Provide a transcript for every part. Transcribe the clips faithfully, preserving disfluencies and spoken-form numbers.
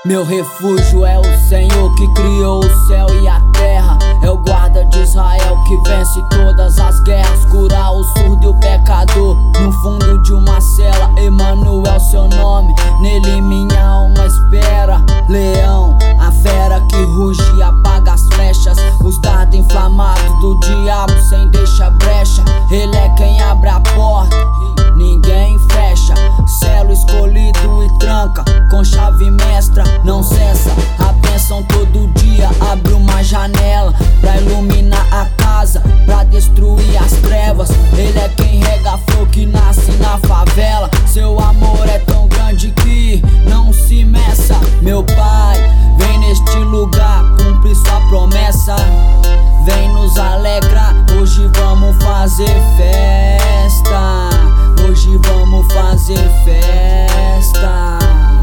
Meu refúgio é o Senhor que criou o céu e a terra. É o guarda de Israel que vence todas as guerras. Curar o surdo e o pecador no fundo de uma cela. Emanuel seu nome, nele minha alma espera. Leão, a fera que ruge e apaga as flechas. Os dardos inflamados do diabo sem deixar brecha. Ele é quem abre a porta, ninguém fecha. Selo escolhido e tranca com chave mestra. Não cessa a bênção todo dia. Abre uma janela pra iluminar a casa, pra destruir as trevas. Ele é quem rega a flor que nasce na favela. Seu amor é tão grande que não se meça. Meu Pai, vem neste lugar, cumpre sua promessa. Vem nos alegrar, hoje vamos fazer festa. Hoje vamos fazer festa.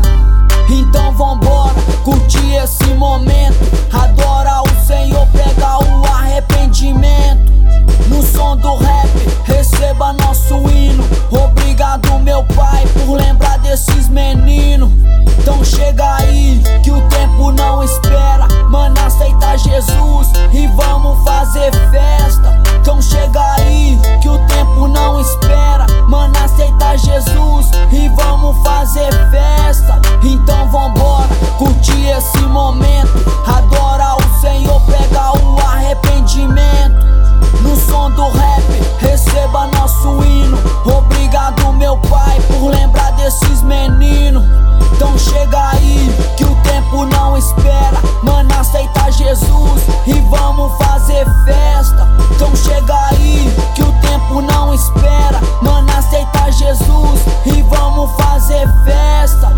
Então vambora, curtir esse momento. Adora o Senhor, prega o arrependimento. No som do rap, receba nosso hino. Obrigado meu Pai por lembrar desses meninos. Então chega aí, que o tempo não espera. Mano, aceita Jesus e vamos fazer festa. Então chega aí, que o tempo não espera. Mano, aceita Jesus e vamos fazer festa. Então vambora, curtir esse momento. Adora o Senhor, prega o arrependimento. No som do rap, receba nosso hino. Obrigado meu Pai por lembrar desses meninos. Então chega aí, que o tempo não espera. Mano, aceita Jesus e vamos fazer festa. Então chega aí, que o tempo não espera. Mano, aceita Jesus e vamos fazer festa.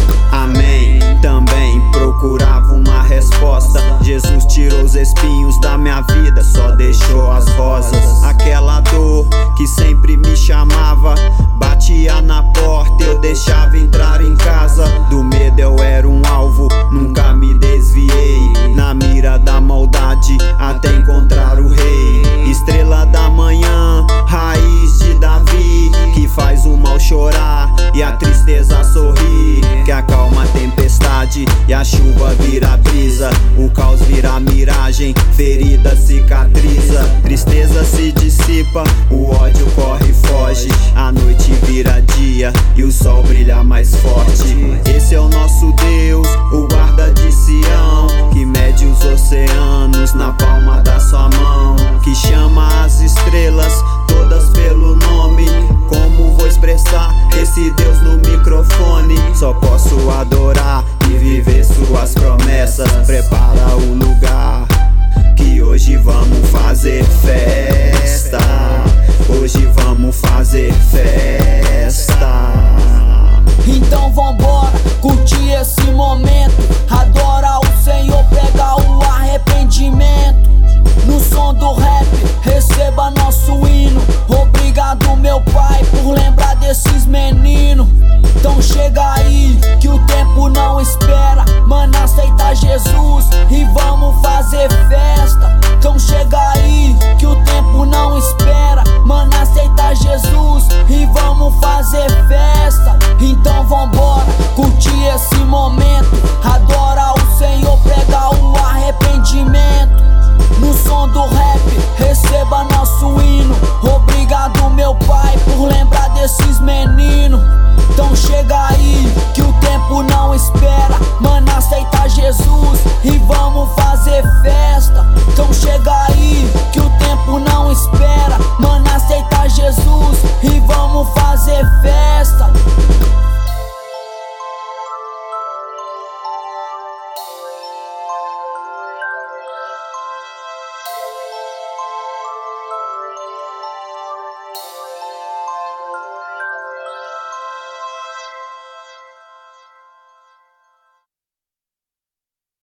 Amém, também procurava uma resposta. Jesus tirou os espinhos da minha vida, só deixou as rosas. Aquela dor que sempre me chamava, batia na porta, eu deixava entrar em casa. Do medo eu era um alvo, nunca me desviei. Na mira da maldade, até encontrar o rei. Estrela da manhã, raiz de Davi, que faz o mal chorar e a tristeza sorrir. Que acalma a tempestade e a chuva vira brisa. O caos vira miragem, ferida cicatriza. Tristeza se dissipa, o ódio corre e foge. A noite vira dia e o sol brilha mais forte. Esse é o nosso Deus, o guarda de Sião, que mede os oceanos na palma da sua mão. Que chama as estrelas todas pelo nome. Como vou expressar esse Deus no microfone? Só posso adorar e viver suas promessas. Prepara o lugar, que hoje vamos fazer festa. Hoje vamos fazer festa. Então vambora, curtir esse momento. Adora